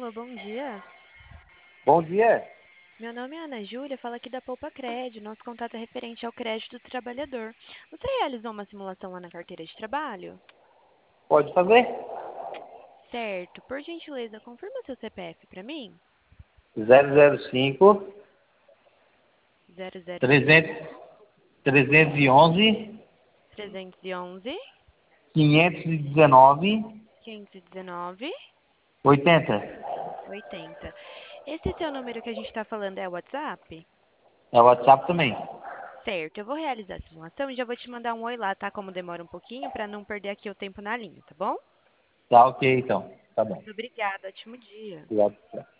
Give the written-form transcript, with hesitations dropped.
Alô, bom dia. Bom dia. Meu nome é Ana Júlia, falo aqui da Poupa Cred. Nosso contato é referente ao crédito do trabalhador. Você realizou uma simulação lá na carteira de trabalho? Pode fazer? Certo. Por gentileza, confirma seu CPF para mim. 005 300 005 311 311 519 519 80. 80. Esse seu número que a gente está falando é o WhatsApp? É o WhatsApp também. Certo. Eu vou realizar a simulação e já vou te mandar um oi lá, tá? Como demora um pouquinho, para não perder aqui o tempo na linha, tá bom? Tá ok, então. Tá bom. Muito obrigada. Ótimo dia. Obrigado.